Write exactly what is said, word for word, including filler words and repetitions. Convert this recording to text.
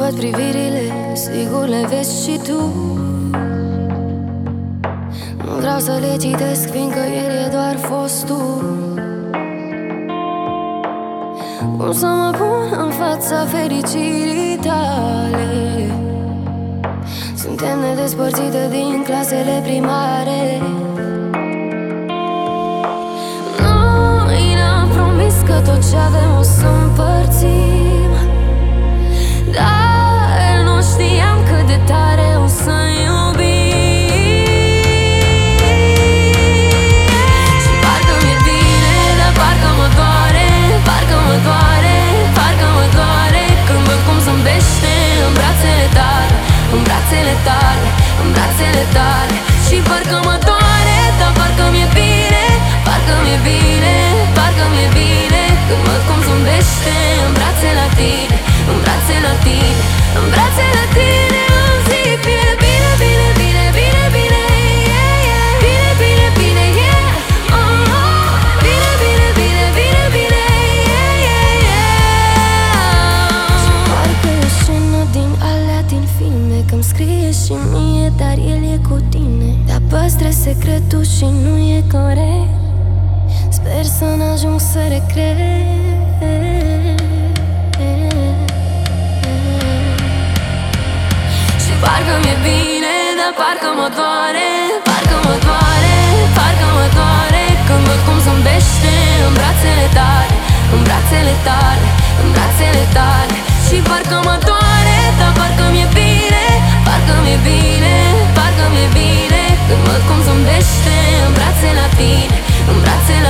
văd privirile, sigur le vezi și tu. Nu vreau să le citesc, fiindcă ieri e doar fostul. Cum să mă pun în fața fericirii tale? Suntem nedespărțite din clasele primare. Noi ne-am promis că tot ce avem o să împărțim, dar nu știam cât de tare o să iubim. Și parcă mi-e bine, dar parcă mă doare, parcă mă doare, parcă mă doare când văd cum zâmbește în brațele tale, în brațele tale, în brațele tale. Și parcă mă doare, dar parcă mi-e bine, parcă mi-e bine, parcă mi-e bine când văd cum zâmbește în brațe la tine, în brațe la tine, în brațe la tine. Îmi zic bine, bine, bine, bine, bine, bine, yeah, yeah. Bine, bine, bine, yeah, oh, oh. Bine, bine, bine, bine, bine, yeah, yeah, yeah. Și parcă e o scenă din alea din filme, că-mi scrie și mie, dar el e cu tine. Dar păstrez secretul și nu e corect. Sper să n-ajung să regret. Și parcă mi-e bine, dar parcă mă doare, parcă mă doare, parcă mă doare când văd cum zâmbește în brațele tale, în brațele tale, în brațele tale. Și parcă mă doare, dar parcă mi-e bine, parcă mi-e bine, parcă mi-e bine când văd cum zâmbește în brațe la tine, în brațe